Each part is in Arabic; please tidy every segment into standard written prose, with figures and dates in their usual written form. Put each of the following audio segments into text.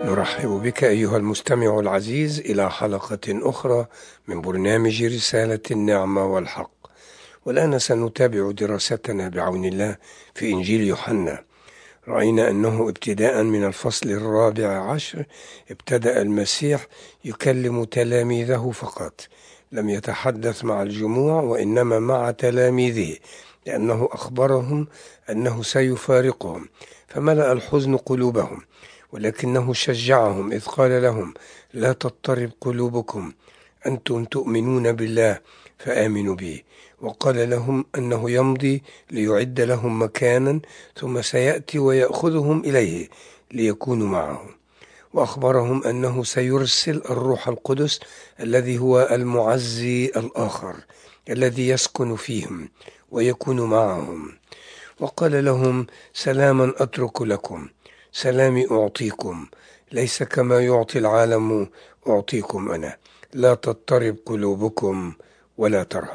نرحب بك أيها المستمع العزيز إلى حلقة أخرى من برنامج رسالة النعمة والحق. والآن سنتابع دراستنا بعون الله في إنجيل يوحنا. رأينا أنه ابتداء من الفصل 14 ابتدأ المسيح يكلم تلاميذه فقط، لم يتحدث مع الجموع وإنما مع تلاميذه، لأنه أخبرهم أنه سيفارقهم، فملأ الحزن قلوبهم، ولكنه شجعهم إذ قال لهم: لا تضطرب قلوبكم، أنتم تؤمنون بالله فآمنوا بي. وقال لهم أنه يمضي ليعد لهم مكانا، ثم سيأتي ويأخذهم إليه ليكونوا معه. وأخبرهم أنه سيرسل الروح القدس الذي هو المعزي الآخر، الذي يسكن فيهم ويكون معهم. وقال لهم: سلاما أترك لكم، سلامي أعطيكم، ليس كما يعطي العالم أعطيكم أنا، لا تضطرب قلوبكم ولا ترهب.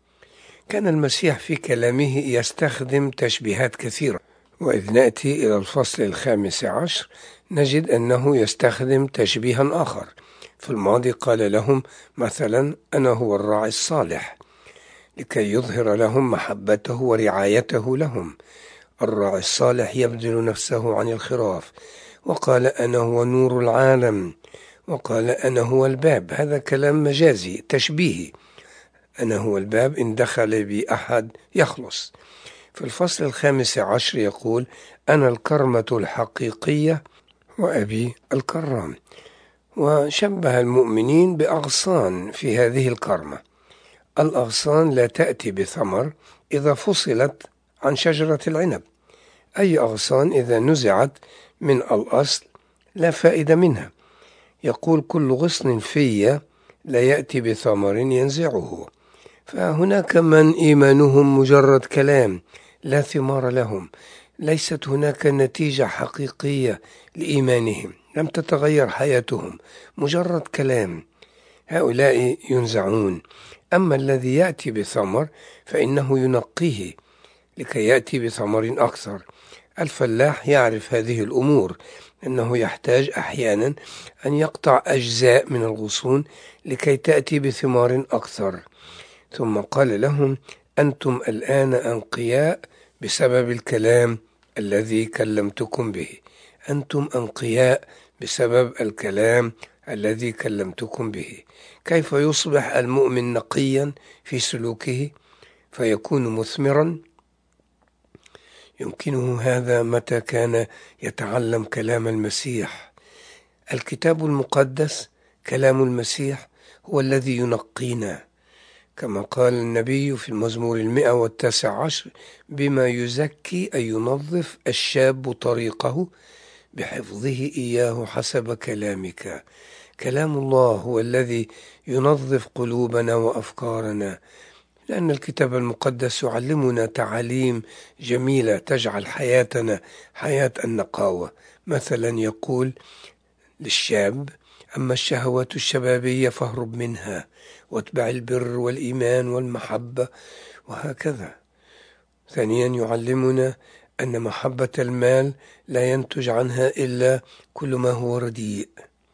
كان المسيح في كلامه يستخدم تشبيهات كثيرة، وإذ نأتي إلى الفصل 15 نجد أنه يستخدم تشبيها آخر. في الماضي قال لهم مثلا: أنا هو الراعي الصالح، لكي يظهر لهم محبته ورعايته لهم. الراعي الصالح يبذل نفسه عن الخراف. وقال: أنا هو نور العالم. وقال: أنا هو الباب. هذا كلام مجازي تشبيهي، أنا هو الباب، إن دخل بي أحد يخلص. في الفصل 15 يقول: أنا الكرمة الحقيقية وأبي الكرام. وشبه المؤمنين بأغصان في هذه الكرمة. الأغصان لا تأتي بثمر إذا فصلت عن شجرة العنب. أي أغصان إذا نزعت من الأصل لا فائدة منها. يقول: كل غصن في لا يأتي بثمر ينزعه. فهناك من إيمانهم مجرد كلام لا ثمار لهم، ليست هناك نتيجة حقيقية لإيمانهم، لم تتغير حياتهم، مجرد كلام. هؤلاء ينزعون. أما الذي يأتي بثمر فإنه ينقيه لكي يأتي بثمر أكثر. الفلاح يعرف هذه الأمور، أنه يحتاج أحيانا أن يقطع أجزاء من الغصون لكي تأتي بثمار أكثر. ثم قال لهم: أنتم الآن أنقياء بسبب الكلام الذي كلمتكم به. أنتم أنقياء بسبب الكلام الذي كلمتكم به. كيف يصبح المؤمن نقيا في سلوكه فيكون مثمرا؟ يمكنه هذا متى كان يتعلم كلام المسيح. الكتاب المقدس كلام المسيح هو الذي ينقينا، كما قال النبي في المزمور 119: بما يزكي أي ينظف الشاب طريقه بحفظه إياه حسب كلامك. كلام الله هو الذي ينظف قلوبنا وأفكارنا، لأن الكتاب المقدس يعلمنا تعاليم جميلة تجعل حياتنا حياة النقاوة. مثلا يقول للشاب: أما الشهوات الشبابية فاهرب منها، واتبع البر والإيمان والمحبة، وهكذا. ثانيا يعلمنا أن محبة المال لا ينتج عنها إلا كل ما هو رديء.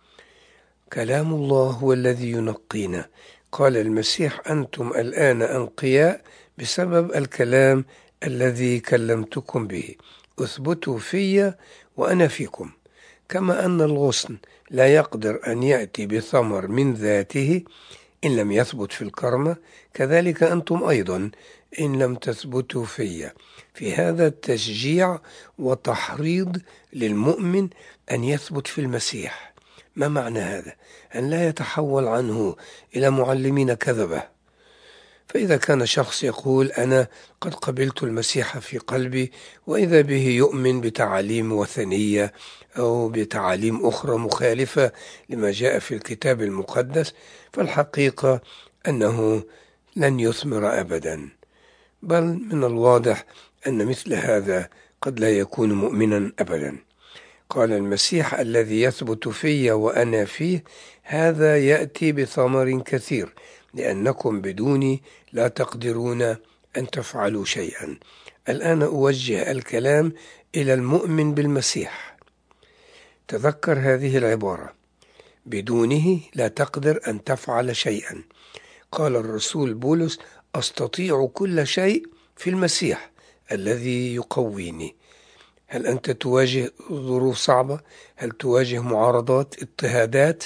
كلام الله هو الذي ينقينا. قال المسيح: أنتم الآن أنقياء بسبب الكلام الذي كلمتكم به. اثبتوا في وأنا فيكم. كما أن الغصن لا يقدر أن يأتي بثمر من ذاته إن لم يثبت في الكرمة، كذلك أنتم أيضا إن لم تثبتوا في هذا التشجيع وتحريض للمؤمن أن يثبت في المسيح. ما معنى هذا؟ أن لا يتحول عنه إلى معلمين كذبة. فإذا كان شخص يقول: أنا قد قبلت المسيح في قلبي، وإذا به يؤمن بتعاليم وثنية أو بتعاليم أخرى مخالفة لما جاء في الكتاب المقدس، فالحقيقة أنه لن يثمر أبدا، بل من الواضح أن مثل هذا قد لا يكون مؤمنا أبدا. قال المسيح: الذي يثبت في وأنا فيه هذا يأتي بثمر كثير، لأنكم بدوني لا تقدرون أن تفعلوا شيئا. الآن أوجه الكلام إلى المؤمن بالمسيح. تذكر هذه العبارة: بدونه لا تقدر أن تفعل شيئا. قال الرسول بولس: أستطيع كل شيء في المسيح الذي يقويني. هل أنت تواجه ظروف صعبة؟ هل تواجه معارضات، اضطهادات؟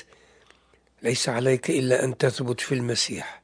ليس عليك إلا أن تثبت في المسيح،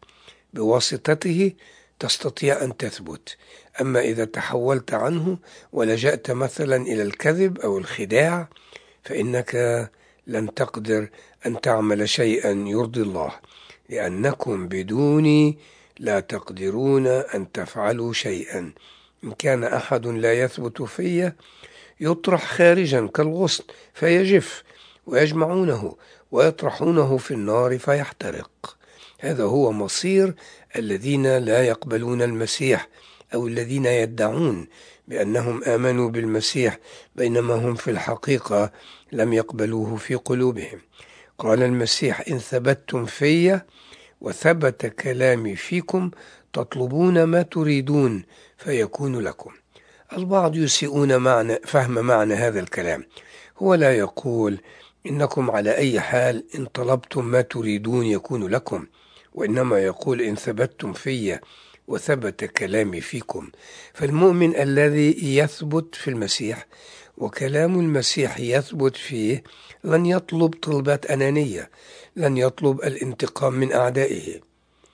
بواسطته تستطيع أن تثبت. أما إذا تحولت عنه ولجأت مثلا إلى الكذب أو الخداع فإنك لن تقدر أن تعمل شيئا يرضي الله، لأنكم بدوني لا تقدرون أن تفعلوا شيئا. إن كان أحد لا يثبت في يطرح خارجا كالغصن فيجف، ويجمعونه ويطرحونه في النار فيحترق. هذا هو مصير الذين لا يقبلون المسيح، أو الذين يدعون بأنهم آمنوا بالمسيح بينما هم في الحقيقة لم يقبلوه في قلوبهم. قال المسيح: إن ثبتتم في وثبت كلامي فيكم تطلبون ما تريدون فيكون لكم. البعض يسيئون فهم معنى هذا الكلام. هو لا يقول إنكم على أي حال إن طلبتم ما تريدون يكون لكم، وإنما يقول: إن ثبتتم في وثبت كلامي فيكم. فالمؤمن الذي يثبت في المسيح وكلام المسيح يثبت فيه لن يطلب طلبات أنانية، لن يطلب الانتقام من أعدائه،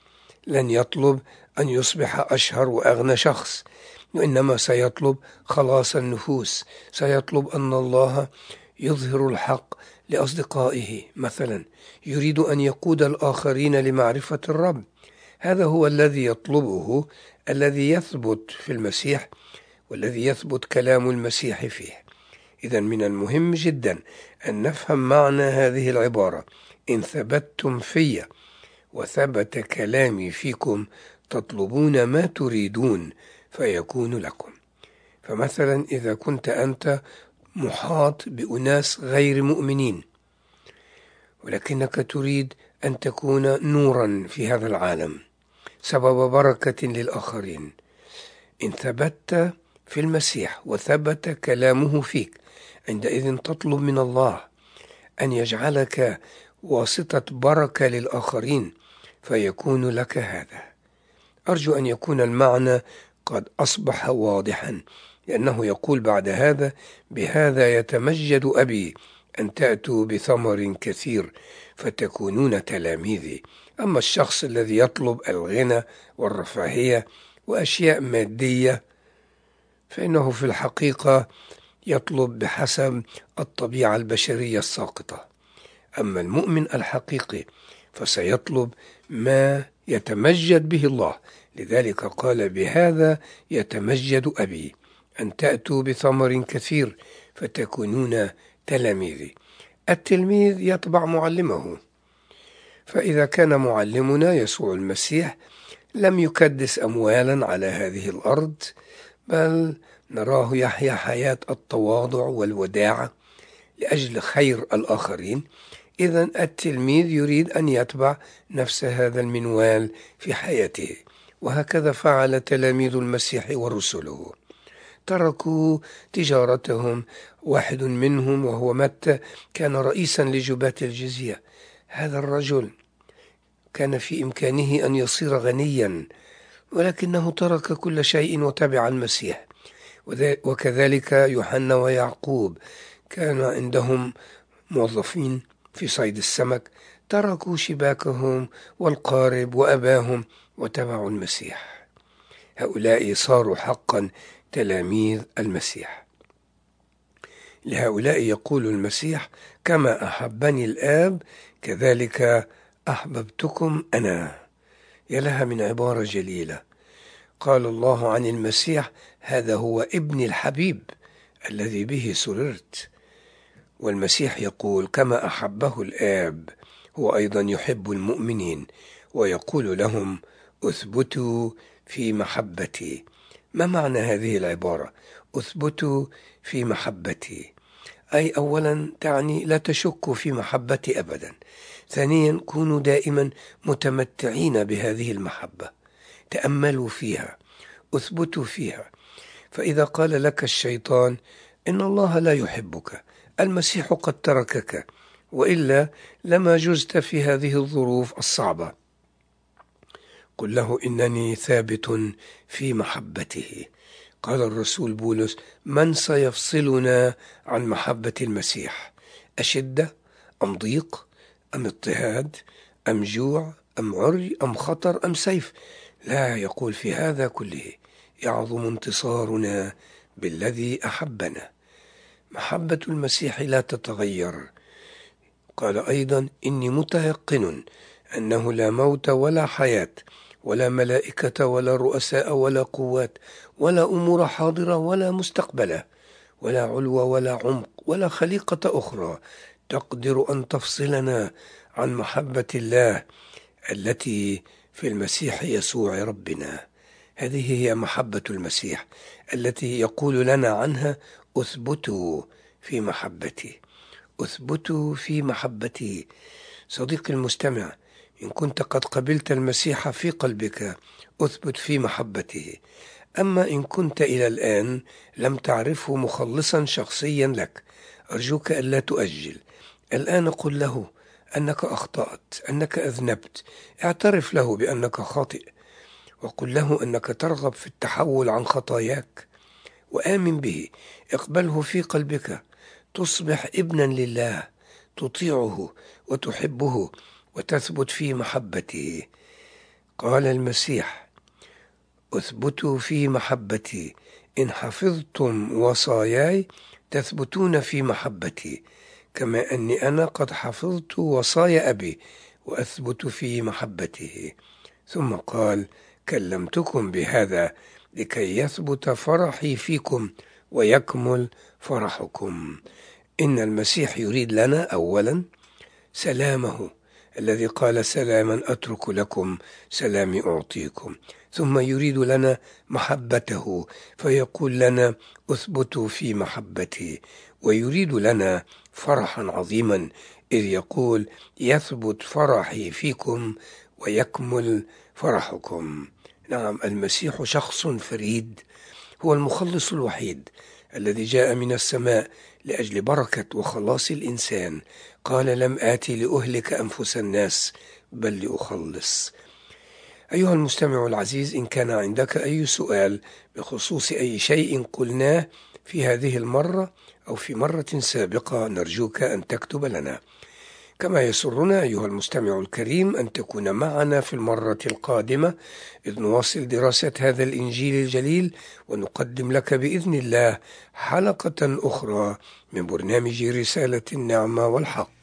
لن يطلب أن يصبح أشهر وأغنى شخص، وإنما سيطلب خلاص النفوس، سيطلب أن الله يظهر الحق لأصدقائه مثلا، يريد أن يقود الآخرين لمعرفة الرب. هذا هو الذي يطلبه الذي يثبت في المسيح والذي يثبت كلام المسيح فيه. إذن من المهم جدا أن نفهم معنى هذه العبارة: إن ثبتتم في وثبت كلامي فيكم تطلبون ما تريدون فيكون لكم. فمثلا إذا كنت أنت محاط بأناس غير مؤمنين ولكنك تريد أن تكون نورا في هذا العالم سبب بركة للآخرين، إن ثبت في المسيح وثبت كلامه فيك، عندئذ تطلب من الله أن يجعلك واسطة بركة للآخرين فيكون لك هذا. أرجو أن يكون المعنى قد أصبح واضحا، لأنه يقول بعد هذا: بهذا يتمجد أبي أن تأتوا بثمر كثير فتكونون تلاميذي. أما الشخص الذي يطلب الغنى والرفاهية وأشياء مادية فإنه في الحقيقة يطلب بحسب الطبيعة البشرية الساقطة. أما المؤمن الحقيقي فسيطلب ما يتمجد به الله. لذلك قال: بهذا يتمجد أبي أن تأتوا بثمر كثير فتكونون تلاميذي. التلميذ يتبع معلمه، فإذا كان معلمنا يسوع المسيح لم يكدس أموالا على هذه الأرض، بل نراه يحيا حياة التواضع والوداعة لأجل خير الآخرين، إذن التلميذ يريد أن يتبع نفس هذا المنوال في حياته. وهكذا فعل تلاميذ المسيح ورسله، تركوا تجارتهم. واحد منهم وهو متى كان رئيسا لجباة الجزية. هذا الرجل كان في إمكانه أن يصير غنيا، ولكنه ترك كل شيء وتبع المسيح. وكذلك يوحنا ويعقوب كان عندهم موظفين في صيد السمك، تركوا شباكهم والقارب وأباهم وتبعوا المسيح. هؤلاء صاروا حقا تلاميذ المسيح. لهؤلاء يقول المسيح: كما أحبني الآب كذلك أحببتكم أنا. يا لها من عبارة جليلة. قال الله عن المسيح: هذا هو ابن الحبيب الذي به سررت. والمسيح يقول: كما أحبه الآب هو أيضا يحب المؤمنين ويقول لهم: أثبتوا في محبتي. ما معنى هذه العبارة أثبتوا في محبتي؟ أي أولا تعني لا تشكوا في محبتي أبدا. ثانيا كونوا دائما متمتعين بهذه المحبة، تأملوا فيها، أثبتوا فيها. فإذا قال لك الشيطان إن الله لا يحبك المسيح قد تركك، وإلا لما جزت في هذه الظروف الصعبة. قل له إنني ثابت في محبته. قال الرسول بولس: من سيفصلنا عن محبة المسيح؟ أشدة أم ضيق أم اضطهاد أم جوع أم عري أم خطر أم سيف؟ لا، يقول: في هذا كله يعظم انتصارنا بالذي أحبنا. محبة المسيح لا تتغير. قال أيضا: إني متيقن أنه لا موت ولا حياة ولا ملائكة ولا رؤساء ولا قوات ولا أمور حاضرة ولا مستقبلة ولا علو ولا عمق ولا خليقة أخرى تقدر أن تفصلنا عن محبة الله التي في المسيح يسوع ربنا. هذه هي محبة المسيح التي يقول لنا عنها: أثبتوا في محبتي، أثبتوا في محبتي. صديقي المستمع، إن كنت قد قبلت المسيح في قلبك، أثبت في محبته. أما إن كنت إلى الآن لم تعرفه مخلصا شخصيا لك، أرجوك ألا تؤجل. الآن قل له أنك أخطأت، أنك أذنبت. اعترف له بأنك خاطئ، وقل له أنك ترغب في التحول عن خطاياك، وآمن به. اقبله في قلبك، تصبح ابنا لله، تطيعه وتحبه وتثبت في محبته. قال المسيح: اثبتوا في محبتي، إن حفظتم وصاياي تثبتون في محبتي، كما أني أنا قد حفظت وصايا أبي وأثبت في محبته. ثم قال: كلمتكم بهذا لكي يثبت فرحي فيكم ويكمل فرحكم. إن المسيح يريد لنا أولا سلامه الذي قال: سلاما أترك لكم، سلامي أعطيكم. ثم يريد لنا محبته، فيقول لنا: اثبتوا في محبتي. ويريد لنا فرحا عظيما، إذ يقول: يثبت فرحي فيكم ويكمل فرحكم. نعم، المسيح شخص فريد، هو المخلص الوحيد الذي جاء من السماء لأجل بركة وخلاص الإنسان. قال: لم آتي لأهلك أنفس الناس بل لأخلص. أيها المستمع العزيز، إن كان عندك أي سؤال بخصوص أي شيء قلناه في هذه المرة أو في مرة سابقة، نرجوك أن تكتب لنا. كما يسرنا أيها المستمع الكريم أن تكون معنا في المرة القادمة، إذ نواصل دراسة هذا الإنجيل الجليل، ونقدم لك بإذن الله حلقة أخرى من برنامج رسالة النعمة والحق.